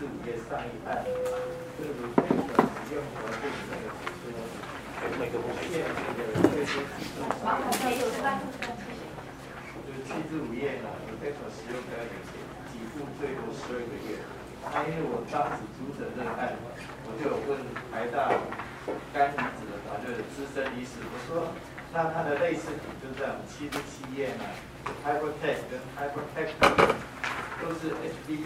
至5页上一案，这个使用核定那个指数，那个限制的最多指数就是7至5页呢，你可以所使用的给付最多12个月。那因为我当时主审这个案，我就有问台大肝移植的团队的资深医师，我说，那它的类似品就是这样，7至7页呢 ，Hypertext 跟 Hypertext 都是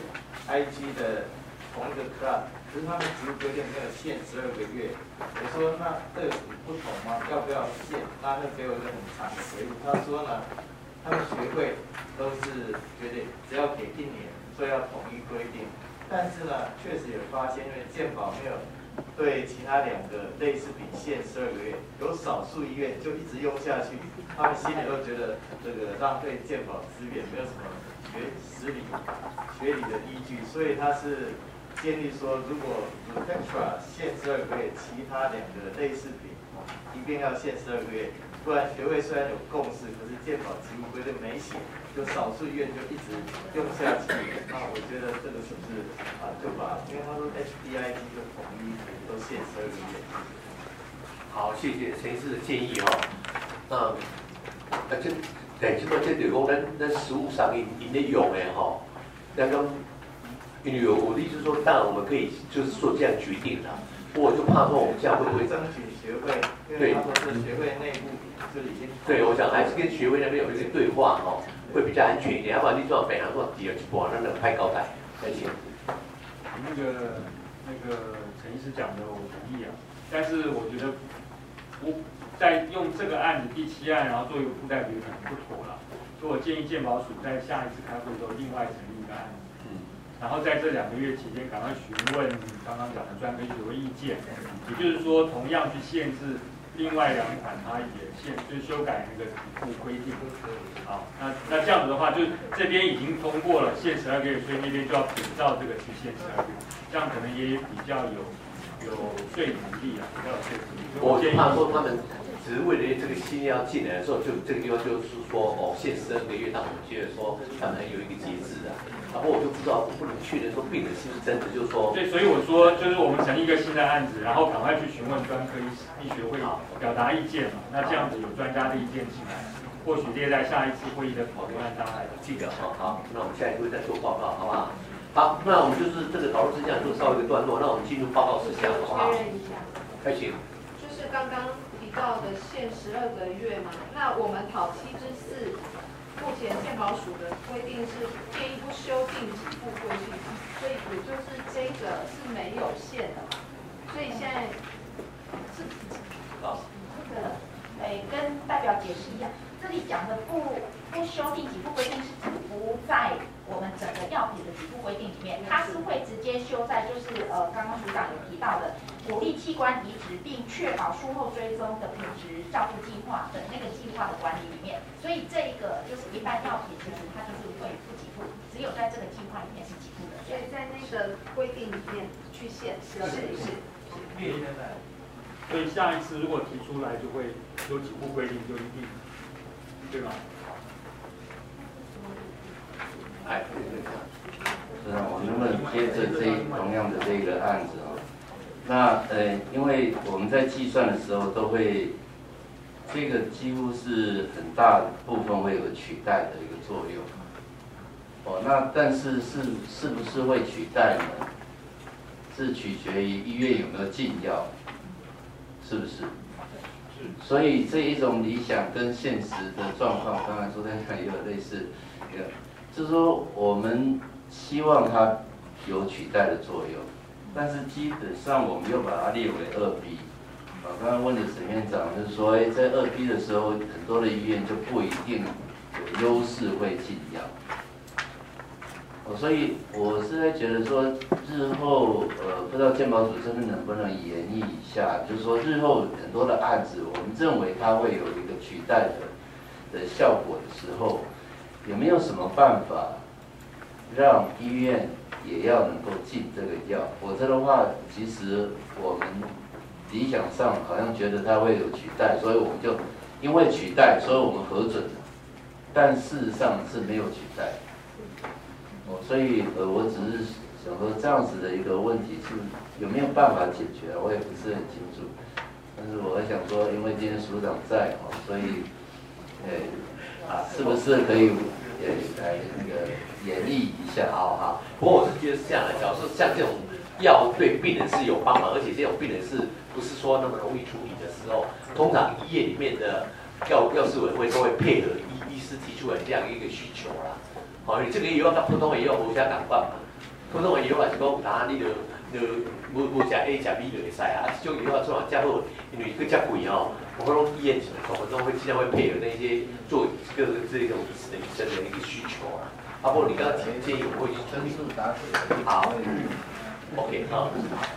HBIG 的同一个 class， 可是他们植物规定没有限12个月。我说那这有什么不同吗？要不要限？那他给我一个很长的回复，他说呢，他们学会都是决定只要给1年，所以要统一规定。但是呢，确实有发现，因为健保没有对其他2个类似品限12个月，有少数医院就一直用下去，他们心里都觉得这个浪费健保资源，没有什么学理的依据，所以他是建议说，如果 Rutetra 限12个月，其他2个类似品一定要限12个月，不然学会虽然有共识，可是健保植物规定没写，就少数医院就一直用下去。那我觉得这个是不是就把，因为他说 HBIG 就统一都限12个月。 好，谢谢陈医师的建议哦。这就是讲咱实务上因在用的吼，那种因为我的意思说，当然我们可以就是做这样决定啦。我就怕说我们这样会不会争取学会，因为他说是学会内部就已经。 对，我想还是跟学会那边有一个对话哈，会比较安全一点。要不然你做北航做第2波，那拍高台。再见。 那个陈医师讲的我同意啊，但是我觉得在用这个案子第7案，然后做一个附带决可能不妥了，所以我建议健保署在下一次开会的时候另外成立一个案子，然后在这2个月期间赶快询问刚刚讲的专科学会意见，也就是说同样去限制另外2款，它也就是修改那个给付规定。好，那这样子的话，就这边已经通过了限12个月，所以那边就要比照这个去限12个月，这样可能也比较有说服力啊，比较有说服力。 我怕说他们只是为了这个新药进来的时候，就这个地方就是说限12个月，但我觉得说他们有一个节制啊。然后我就不知道，我不能确认说病人是不是真的，就是说。 对，所以我说就是我们成立一个新的案子，然后赶快去询问专科医学会表达意见嘛。那这样子有专家的意见进来，或许列在下一次会议的讨论案当中来记得哈。好，那我们下一会再做报告，好不好？好，那我们就是这个讨论事项就稍微一个段落，那我们进入报告事项，好不好？ 确认一下。 开始。 就是刚刚提到的限12个月嘛，那我们讨7之4。目前健保署的规定是建议不修订给付规定，所以也就是这个是没有限的嘛，所以现在是这个跟代表解释一样，这里讲的不修订给付规定是指不在我们整个药品的给付规定里面，它是会直接修在就是刚刚署长有提到的鼓励器官移植并确保术后追踪的品质照护计划的那个计划的管理里面，所以这个就是一般药品其实它就是会不给付，只有在这个计划里面是给付的，所以在那个规定里面去限是。 列现在。 所以下一次如果提出来，就会有给付规定就一定，对吧？ 哎， 是啊，我能不能接着同样的这个案子啊？那因为我们在计算的时候都会，这个几乎是很大部分会有取代的一个作用。那但是是不是会取代呢？是取决于医院有没有进药，是不是？所以这一种理想跟现实的状况，刚才昨天看也有类似，就是说我们希望它有取代的作用，但是基本上我们又把它列为2B。刚刚问的沈院长就是说，在2B 的时候，很多的医院就不一定有优势会进药。所以我是在觉得说，日后不知道健保署这边能不能研议一下，就是说日后很多的案子，我们认为它会有一个取代的效果的时候，有没有什么办法让医院也要能够进这个药？否则的话，其实我们理想上好像觉得它会有取代，所以我们就因为取代，所以我们核准了，但事实上是没有取代。 所以我只是想说这样子的一个问题是有没有办法解决，我也不是很清楚。但是我还想说，因为今天署长在所以是不是可以来那个演绎一下？ 好。不过我是觉得是这样的，假如说像这种药对病人是有帮忙，而且这种病人是不是说那么容易处理的时候，通常医院里面的药事委员会都会配合医师提出来这样一个需求啦。你这个药跟普通的药无啥共款嘛，普通的药也是讲有当你就无食 A 食 B 就会使啊，这种药做法较好，因为佫较贵我讲医院都会尽量会配合那些做这种医生的一个需求啊。不过你刚刚建议我会去处理。好 ，OK 好。